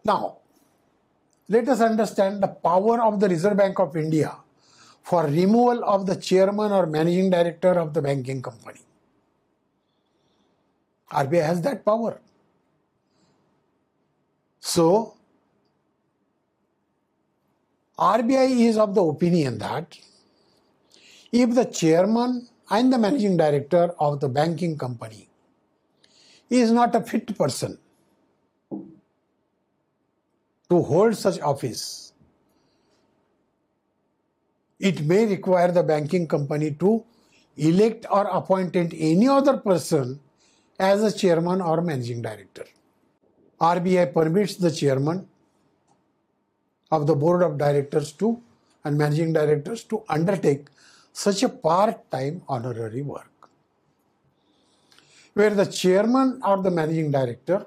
Now, let us understand the power of the Reserve Bank of India for removal of the chairman or managing director of the banking company. RBI has that power. So, RBI is of the opinion that if the chairman and the managing director of the banking company is not a fit person to hold such office, it may require the banking company to elect or appoint any other person as a chairman or managing director. RBI permits the chairman of the board of directors and managing directors to undertake such a part-time honorary work, where the chairman or the managing director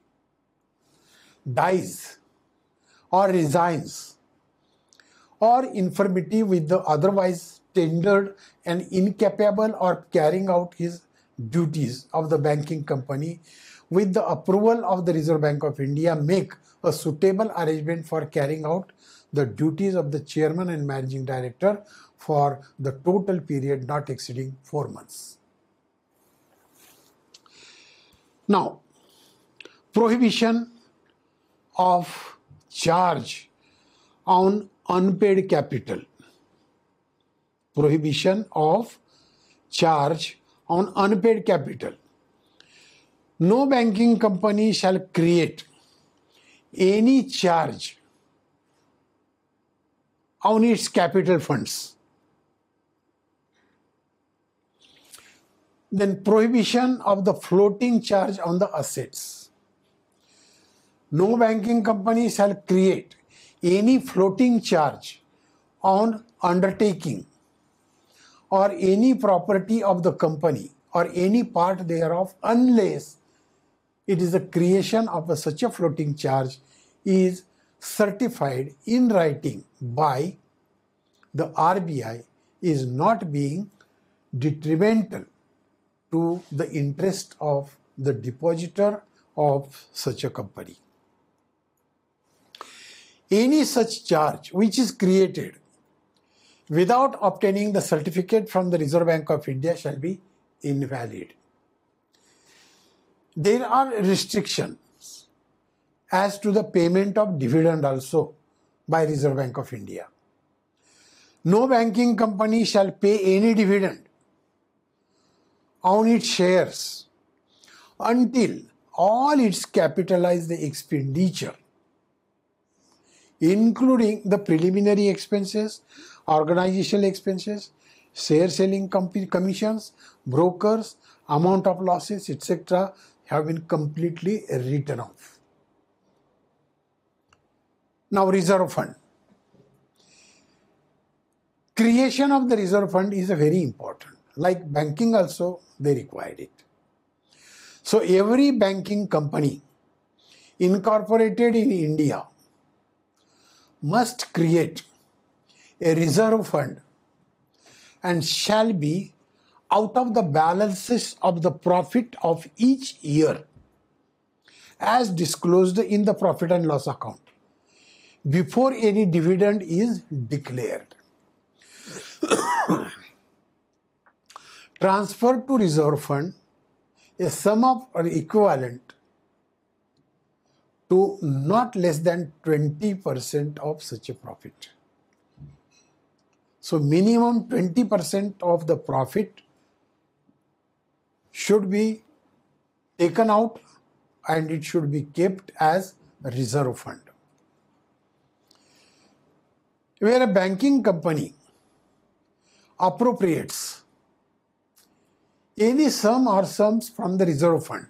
dies or resigns or infirmity with the otherwise tendered and incapable or carrying out his duties of the banking company with the approval of the Reserve Bank of India, make a suitable arrangement for carrying out the duties of the chairman and managing director for the total period not exceeding 4 months. Now, prohibition of charge on unpaid capital. Prohibition of charge on unpaid capital. No banking company shall create any charge on its capital funds. Then prohibition of the floating charge on the assets. No banking company shall create any floating charge on undertaking or any property of the company or any part thereof, unless it is the creation of such a floating charge is certified in writing by the RBI is not being detrimental to the interest of the depositor of such a company. Any such charge which is created without obtaining the certificate from the Reserve Bank of India shall be invalid. There are restrictions as to the payment of dividend also by Reserve Bank of India. No banking company shall pay any dividend on its shares until all its capitalized expenditure, including the preliminary expenses, organizational expenses, share selling commissions, brokers, amount of losses, etc., have been completely written off. Now, reserve fund. Creation of the reserve fund is very important. Like banking also, they required it. So, every banking company incorporated in India must create a reserve fund and shall be out of the balances of the profit of each year as disclosed in the profit and loss account before any dividend is declared. Transfer to reserve fund a sum of or equivalent to not less than 20% of such a profit. So minimum 20% of the profit should be taken out and it should be kept as a reserve fund. Where a banking company appropriates any sum or sums from the reserve fund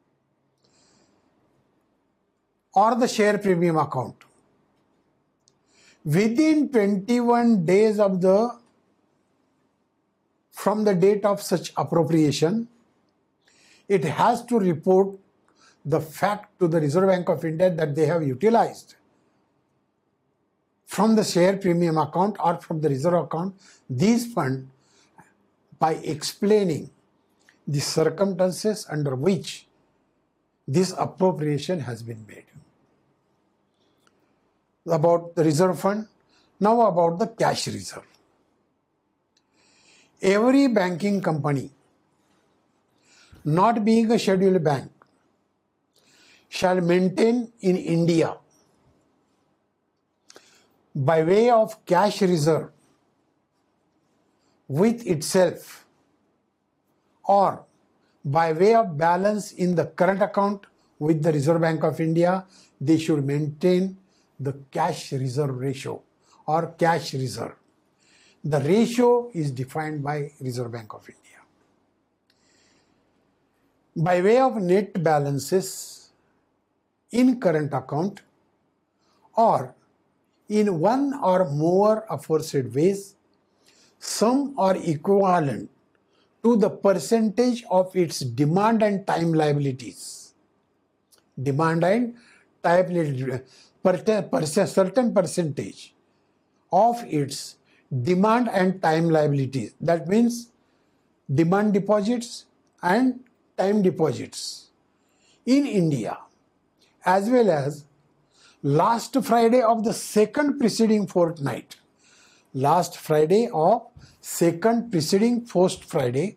or the share premium account within 21 days from the date of such appropriation, it has to report the fact to the Reserve Bank of India that they have utilized from the share premium account or from the reserve account these funds by explaining the circumstances under which this appropriation has been made. about the reserve fund. Now about the cash reserve. Every banking company not being a scheduled bank shall maintain in India by way of cash reserve with itself or by way of balance in the current account with the Reserve Bank of India, they should maintain the cash reserve ratio or cash reserve. The ratio is defined by Reserve Bank of India. By way of net balances in current account or in one or more aforesaid ways, some are equivalent to the percentage of its demand and time liabilities. Demand and time liabilities, certain percentage of its demand and time liabilities. That means demand deposits and time deposits in India, as well as last Friday of the second preceding fortnight, last Friday of second preceding fortnight,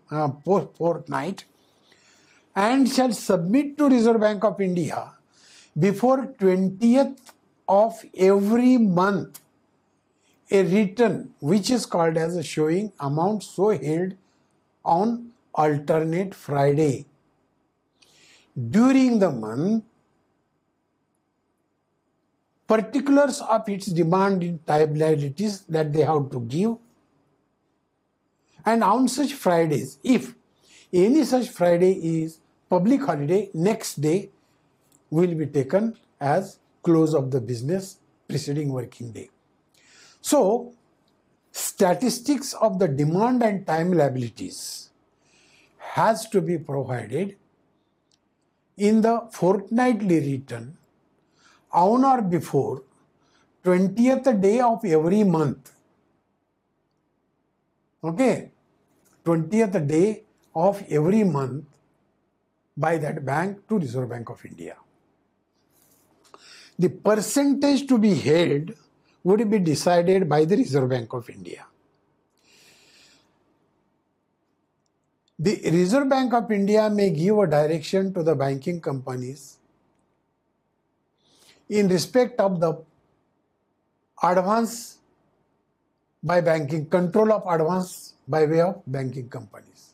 and shall submit to Reserve Bank of India before 20th of every month a return which is called as a showing amount so held on alternate Friday. During the month, particulars of its demand in time liabilities that they have to give, and on such Fridays, if any such Friday is public holiday, next day will be taken as close of the business preceding working day. So, statistics of the demand and time liabilities has to be provided in the fortnightly return on or before 20th day of every month. Okay, 20th day of every month by that bank to Reserve Bank of India. The percentage to be held would be decided by the Reserve Bank of India. The Reserve Bank of India may give a direction to the banking companies in respect of the advance by banking, control of advance by way of banking companies.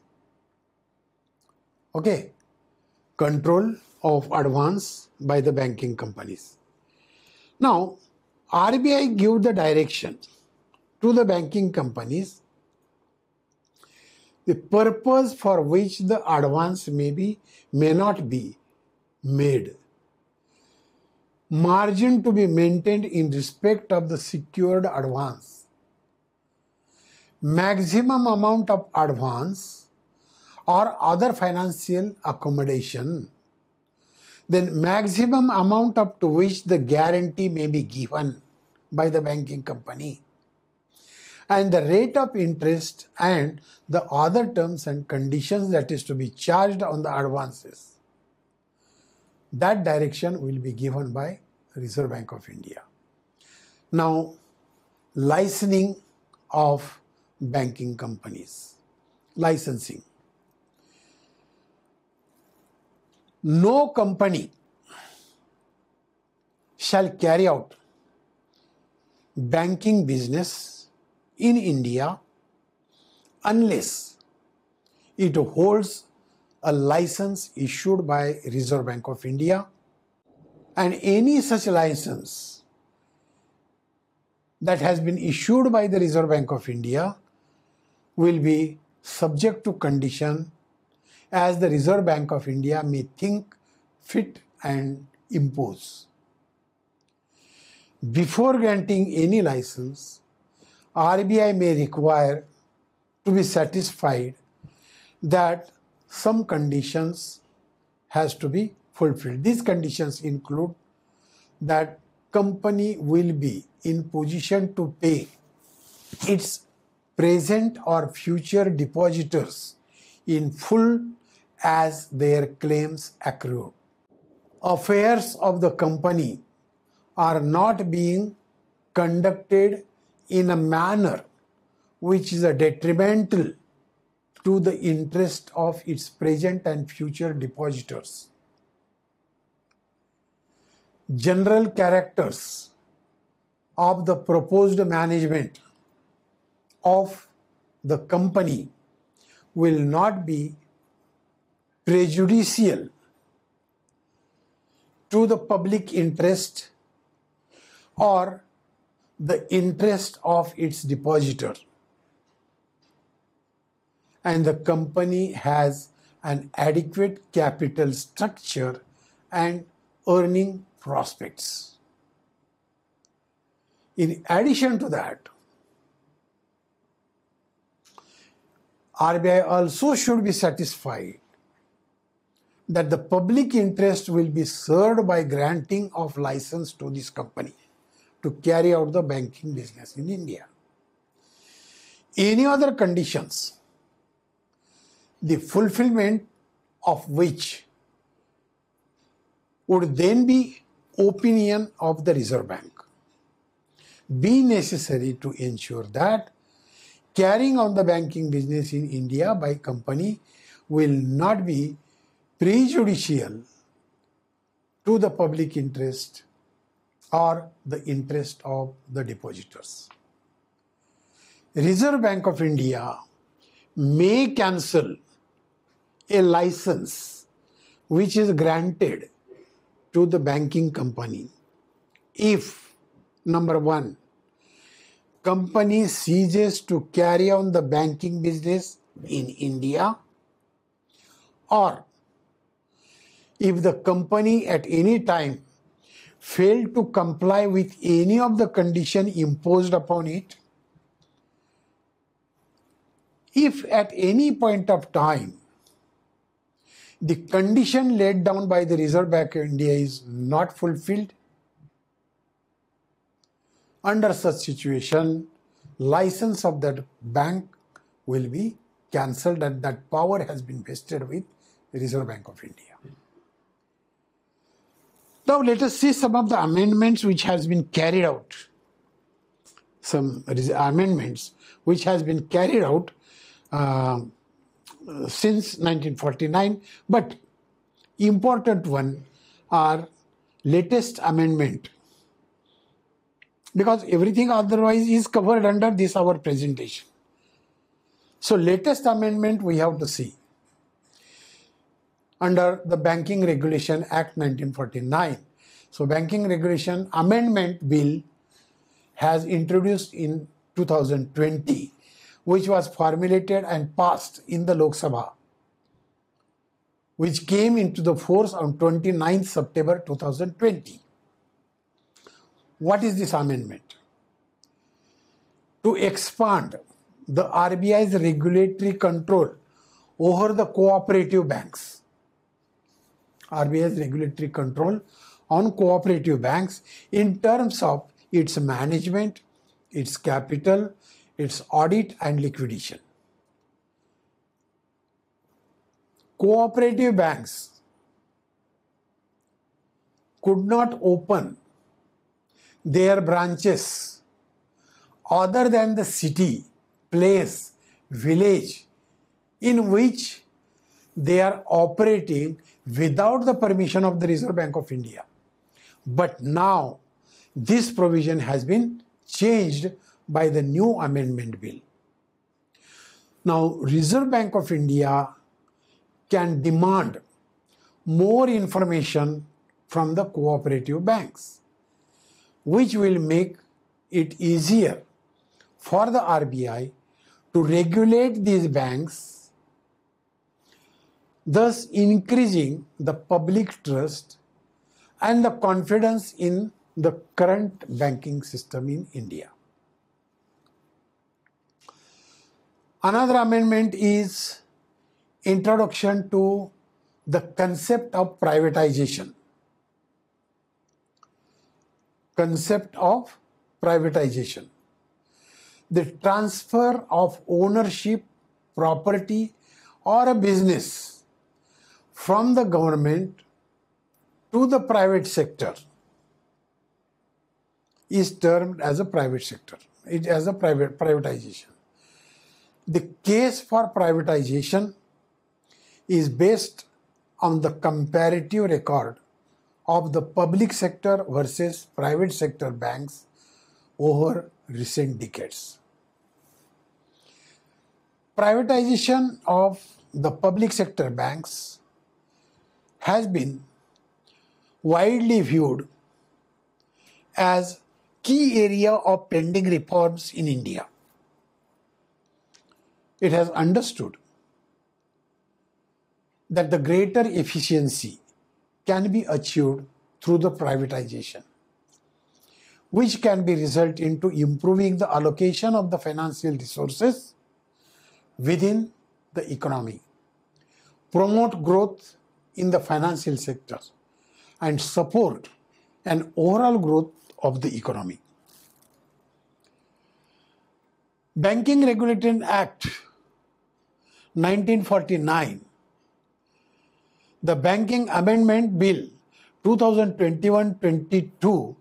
Okay, control of advance by the banking companies. Now, RBI give the direction to the banking companies the purpose for which the advance may not be made. Margin to be maintained in respect of the secured advance. Maximum amount of advance or other financial accommodation. Then maximum amount up to which the guarantee may be given by the banking company. And the rate of interest and the other terms and conditions that is to be charged on the advances. That direction will be given by Reserve Bank of India. Now, licensing of banking companies. Licensing. No company shall carry out banking business in India unless it holds a license issued by Reserve Bank of India, and any such license that has been issued by the Reserve Bank of India will be subject to condition as the Reserve Bank of India may think fit and impose. Before granting any license, RBI may require to be satisfied that some conditions has to be fulfilled. These conditions include that company will be in position to pay its present or future depositors in full as their claims accrue. Affairs of the company are not being conducted in a manner which is detrimental to the interest of its present and future depositors. General characters of the proposed management of the company will not be prejudicial to the public interest or the interest of its depositor, and the company has an adequate capital structure and earning prospects. In addition to that, RBI also should be satisfied that the public interest will be served by granting of license to this company to carry out the banking business in India. Any other conditions, the fulfillment of which would then be opinion of the Reserve Bank, be necessary to ensure that carrying on the banking business in India by company will not be prejudicial to the public interest or the interest of the depositors. Reserve Bank of India may cancel a license which is granted to the banking company if, number one, company ceases to carry on the banking business in India, or if the company at any time failed to comply with any of the conditions imposed upon it. If at any point of time the condition laid down by the Reserve Bank of India is not fulfilled, under such situation, license of that bank will be cancelled and that power has been vested with the Reserve Bank of India. Now let us see some of the amendments which has been carried out. Some amendments which has been carried out since 1949, but important one are latest amendment, because everything otherwise is covered under this our presentation. So latest amendment we have to see under the Banking Regulation Act 1949. So Banking Regulation Amendment Bill has introduced in 2020, which was formulated and passed in the Lok Sabha, which came into the force on 29th September 2020. What is this amendment? To expand the RBI's regulatory control over the cooperative banks. RBI's regulatory control on cooperative banks in terms of its management, its capital, its audit and liquidation. Cooperative banks could not open their branches other than the city, place, village in which they are operating without the permission of the Reserve Bank of India. But now this provision has been changed by the new amendment bill. Now Reserve Bank of India can demand more information from the cooperative banks, which will make it easier for the RBI to regulate these banks, thus increasing the public trust and the confidence in the current banking system in India. Another amendment is introduction to the concept of privatization. Concept of privatization. The transfer of ownership, property or a business from the government to the private sector is termed as a private sector. It as a privatization. The case for privatization is based on the comparative record of the public sector versus private sector banks over recent decades. Privatization of the public sector banks has been widely viewed as key area of pending reforms in India. It has understood that the greater efficiency can be achieved through the privatization, which can be result into improving the allocation of the financial resources within the economy, promote growth in the financial sector, and support an overall growth of the economy. Banking Regulation Act 1949, the Banking Amendment Bill 2021-22,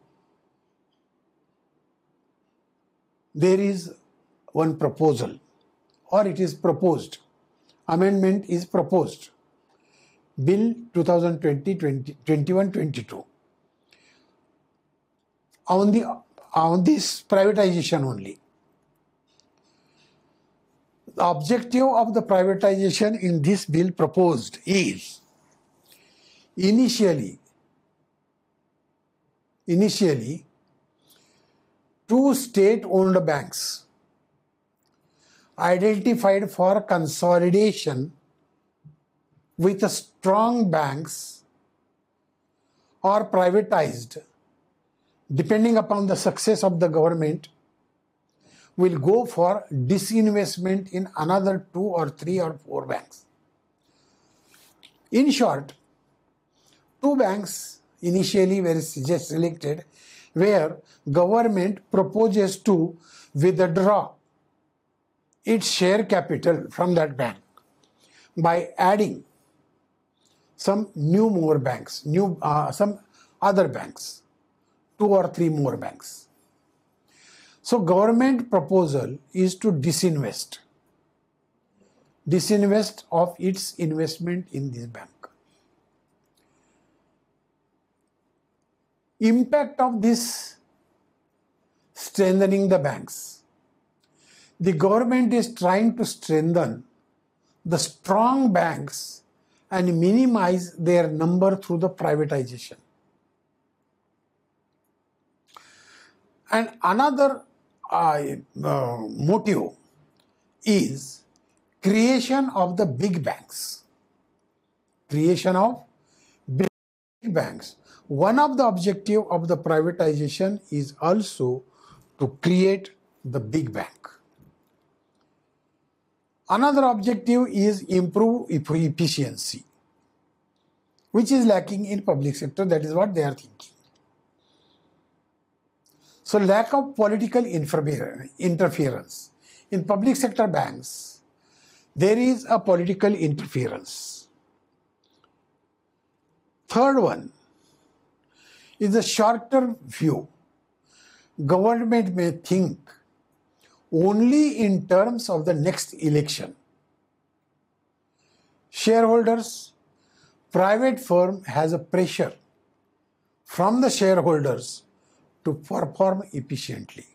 there is one proposal, or it is proposed. Amendment is proposed. Bill 2020-21-22 on this privatization only. The objective of the privatization in this bill proposed is initially two state-owned banks identified for consolidation with strong banks or privatized, depending upon the success of the government, will go for disinvestment in another 2 or 3 or 4 banks. In short, 2 banks initially were selected where government proposes to withdraw its share capital from that bank by adding some more banks, some other banks, 2 or 3 more banks. So government proposal is to disinvest of its investment in this bank. Impact of this strengthening the banks. The government is trying to strengthen the strong banks and minimize their number through the privatization. And another motive is creation of the big banks. Creation of big banks. One of the objectives of the privatization is also to create the big bank. Another objective is improve efficiency, which is lacking in public sector. That is what they are thinking. So lack of political interference. In public sector banks, there is a political interference. Third one is the shorter view. Government may think only in terms of the next election. Shareholders, private firm has a pressure from the shareholders to perform efficiently.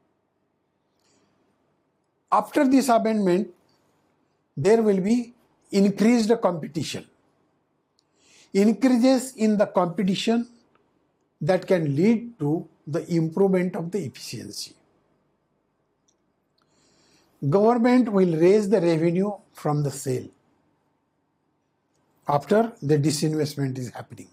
After this amendment, there will be increased competition. Increases in the competition that can lead to the improvement of the efficiency. Government will raise the revenue from the sale after the disinvestment is happening.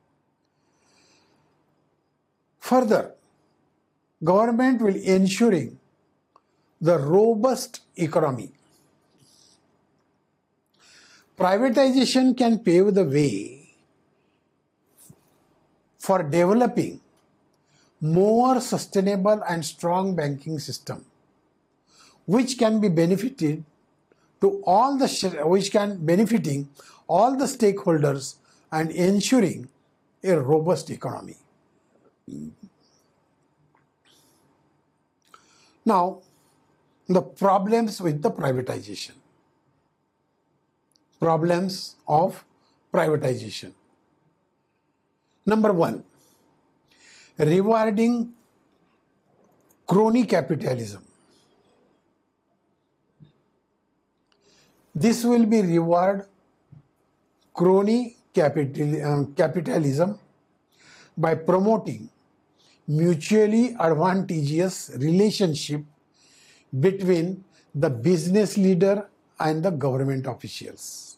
Further, government will ensuring the robust economy. Privatization can pave the way for developing more sustainable and strong banking system, which can be benefited to all the benefiting all the stakeholders and ensuring a robust economy. Now, the problems with the privatization. Problems of privatization. Number one, rewarding crony capitalism. This will be reward crony capitalism by promoting mutually advantageous relationship between the business leader and the government officials.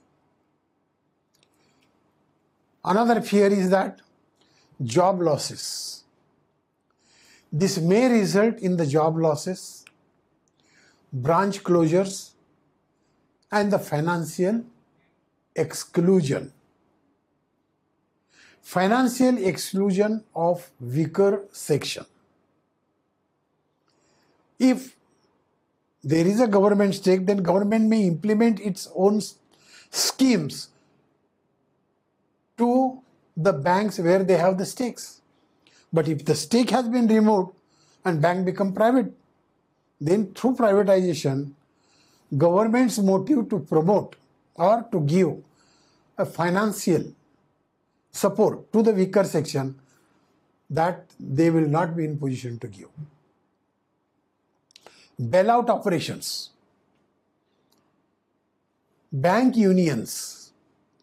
Another fear is that job losses. This may result in the job losses, branch closures, and the financial exclusion. Financial exclusion of weaker section. If there is a government stake, then government may implement its own schemes to the banks where they have the stakes. But if the stake has been removed and bank become private, then through privatization, government's motive to promote or to give a financial support to the weaker section, that they will not be in position to give. Bailout operations. Bank unions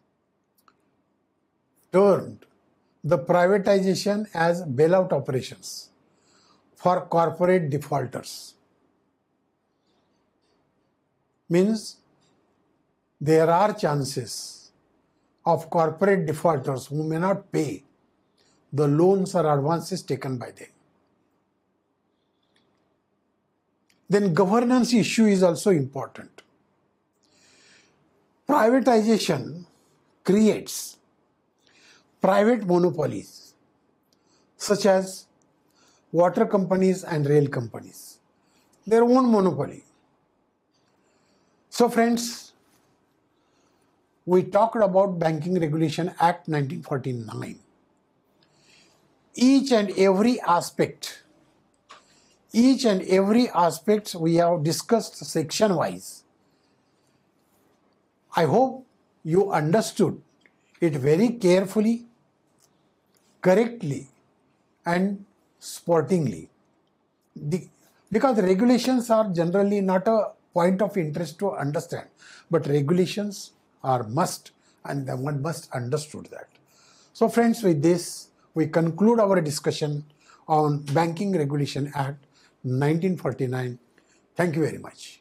termed the privatization as bailout operations for corporate defaulters. Means there are chances of corporate defaulters who may not pay the loans or advances taken by them. Then governance issue is also important. Privatization creates private monopolies such as water companies and rail companies, their own monopoly. So friends, we talked about Banking Regulation Act 1949. Each and every aspect we have discussed section wise. I hope you understood it very carefully, correctly, and sportingly. Because regulations are generally not a point of interest to understand, but regulations are must, and one must understood that. So friends, with this, we conclude our discussion on Banking Regulation Act 1949. Thank you very much.